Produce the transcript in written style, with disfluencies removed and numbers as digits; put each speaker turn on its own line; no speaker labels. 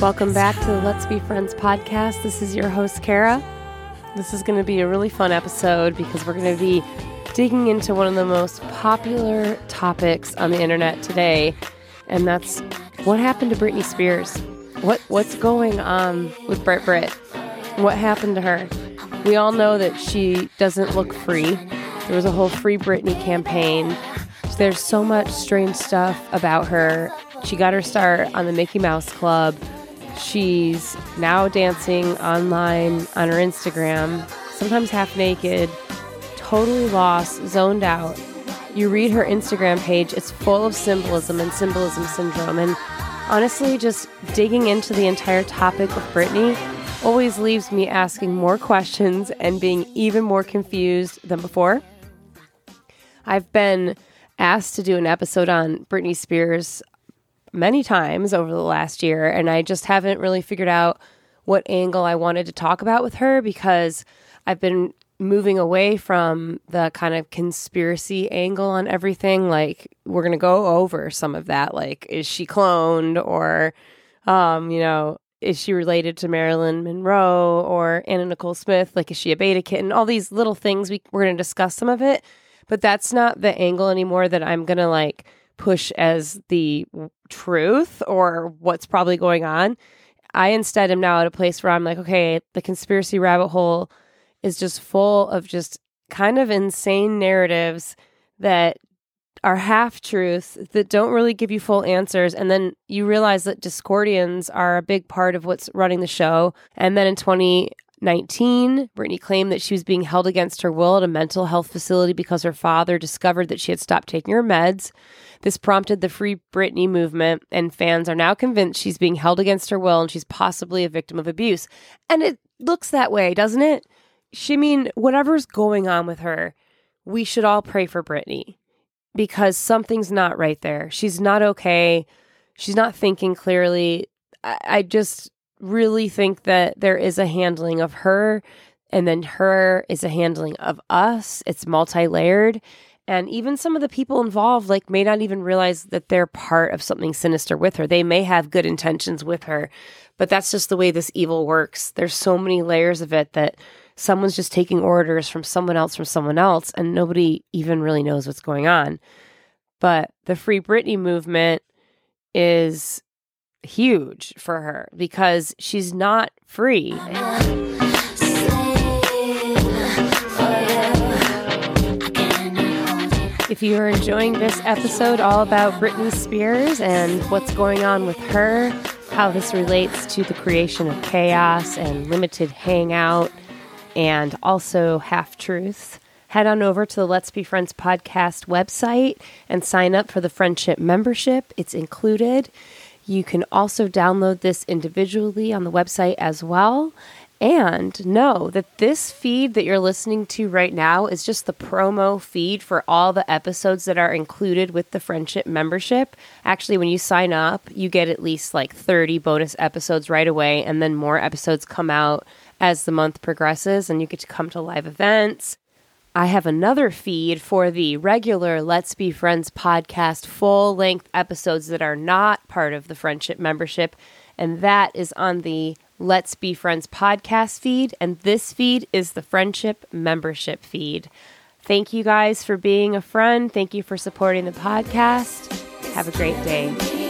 Welcome back to the Let's Be Friends podcast. This is your host, Kara. This is going to be a really fun episode because we're going to be digging into one of the most popular topics on the internet today, and that's what happened to Britney Spears. What's going on with Brit? What happened to her? We all know that she doesn't look free. There was a whole Free Britney campaign. There's so much strange stuff about her. She got her start on the Mickey Mouse Club. She's now dancing online on her Instagram, sometimes half naked, totally lost, zoned out. You read her Instagram page, it's full of symbolism and symbolism syndrome. And honestly, just digging into the entire topic of Britney always leaves me asking more questions and being even more confused than before. I've been asked to do an episode on Britney Spears many times over the last year, and I just haven't really figured out what angle I wanted to talk about with her because I've been moving away from the kind of conspiracy angle on everything. Like, we're going to go over some of that. Like, is she cloned, or, is she related to Marilyn Monroe or Anna Nicole Smith? Like, is she a beta kitten? All these little things, we're going to discuss some of it. But that's not the angle anymore that I'm going to push as the truth or what's probably going on. I instead am now at a place where I'm like, okay, the conspiracy rabbit hole is just full of just kind of insane narratives that are half-truths that don't really give you full answers. And then you realize that Discordians are a big part of what's running the show. And then in 2019, Britney claimed that she was being held against her will at a mental health facility because her father discovered that she had stopped taking her meds. This prompted the Free Britney movement, and fans are now convinced she's being held against her will and she's possibly a victim of abuse. And it looks that way, doesn't it? Whatever's going on with her, we should all pray for Britney because something's not right there. She's not okay. She's not thinking clearly. I just really think that there is a handling of her, and then her is a handling of us. It's multi-layered. And even some of the people involved may not even realize that they're part of something sinister with her. They may have good intentions with her, but that's just the way this evil works. There's so many layers of it that someone's just taking orders from someone else, and nobody even really knows what's going on. But the Free Britney movement is huge for her because she's not free. If you are enjoying this episode all about Britney Spears and what's going on with her, how this relates to the creation of chaos and limited hangout, and also half-truths, head on over to the Let's Be Friends podcast website and sign up for the friendship membership. It's included. You can also download this individually on the website as well. And know that this feed that you're listening to right now is just the promo feed for all the episodes that are included with the friendship membership. Actually, when you sign up, you get at least 30 bonus episodes right away, and then more episodes come out as the month progresses, and you get to come to live events. I have another feed for the regular Let's Be Friends podcast full-length episodes that are not part of the friendship membership, and that is on the Let's Be Friends podcast feed, and this feed is the friendship membership feed. Thank you guys for being a friend. Thank you for supporting the podcast. Have a great day.